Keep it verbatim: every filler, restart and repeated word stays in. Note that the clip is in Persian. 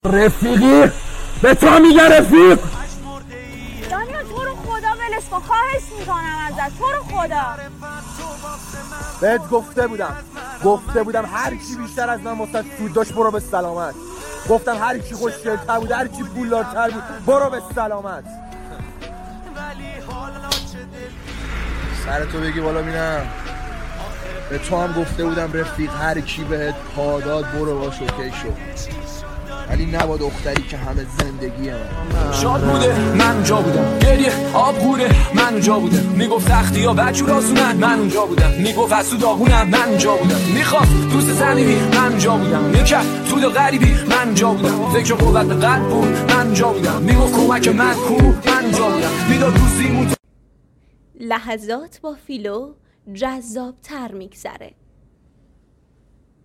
رفیقی به تو میگه رفیق. دانیال تو رو خدا ولش کن، خواهش میکنم ازت، تو رو خدا. بهت گفته بودم گفته بودم هر کی بیشتر از من واسه سود داشت برو به سلامت. گفتم هر کی خوشگل‌تر بود، هر کی پولدارتر بود برو به سلامت. سر تو بگی بالا بینم. به تو هم گفته بودم رفیق هر کی بهت پاداد برو باش اوکی شو، ولی نبا دختری که همه زندگیه من. شاد بوده من اونجا بودم، گریه آب بوده من اونجا بودم، میگفت سختی ها بچور آسونن من اونجا بودم، میگفت از تو داغونم من اونجا بودم، میخواست دوست زنیبی من اونجا بودم، میکرد تو دو غریبی من اونجا بودم، فکر قوت قلب بود من اونجا بودم، میگفت کمک من کو من اونجا بودم، میداد روزیمون. لحظات با فیلو جذاب تر میگذره.